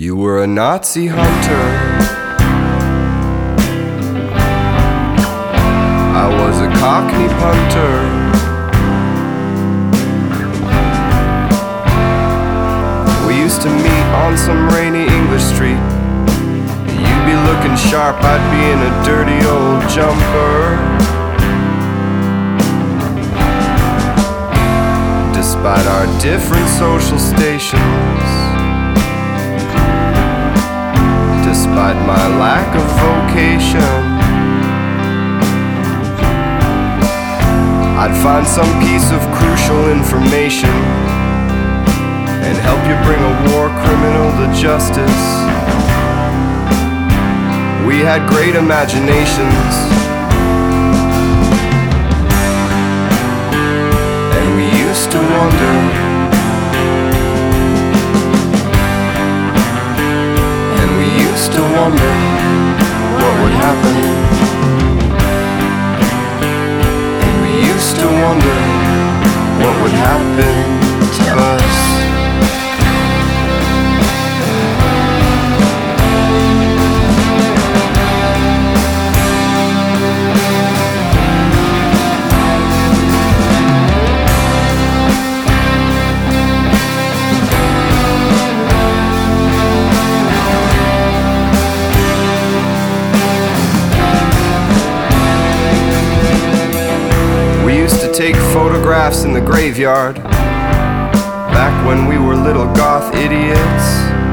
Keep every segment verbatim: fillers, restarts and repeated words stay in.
You were a Nazi hunter, I was a Cockney punter. We used to meet on some rainy English street. You'd be looking sharp, I'd be in a dirty old jumper. Despite our different social stations, despite my lack of vocation, I'd find some piece of crucial information and help you bring a war criminal to justice. We had great imaginations, and we used to wonder, and we used to wonder what would happen, and we used to wonder what would happen to us. Take photographs in the graveyard back when we were little goth idiots.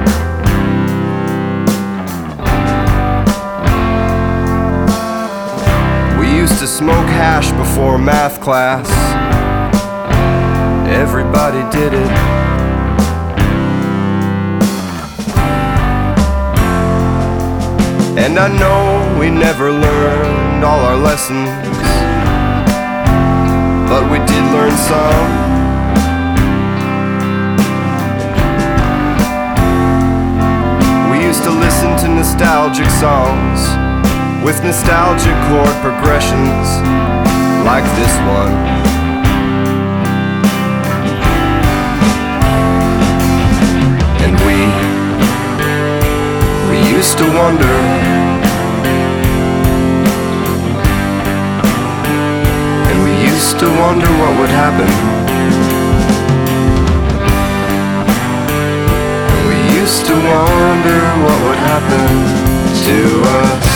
We used to smoke hash before math class. Everybody did it. And I know we never learned all our lessons, but we did learn some. We used to listen to nostalgic songs with nostalgic chord progressions like this one. And we, we used to wonder, to wonder what would happen. We used to wonder what would happen to us.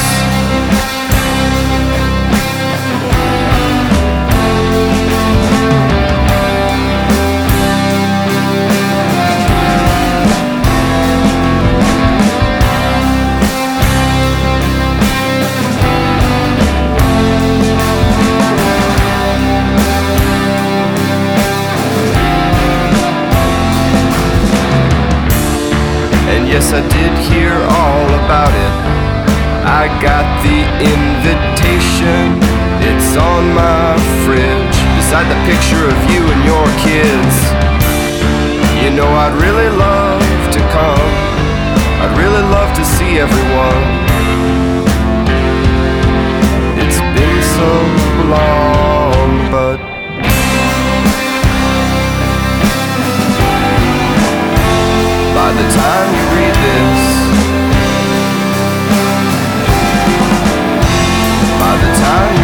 Yes, I did hear all about it. I got the invitation. It's on my fridge, beside the picture of you and your kids. You know, I'd really love to come. I'd really love to see everyone. It's been so long, but by the time you read this, by the time you